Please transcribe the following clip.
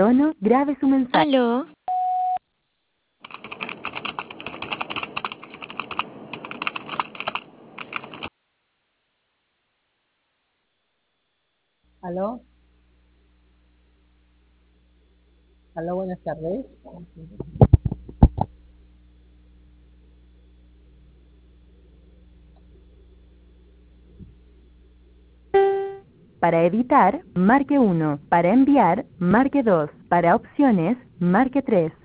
tono, grabe su mensaje. ¿Aló? ¿Aló? ¿Aló? Buenas tardes. Para editar, marque 1. Para enviar, marque 2. Para opciones, marque 3.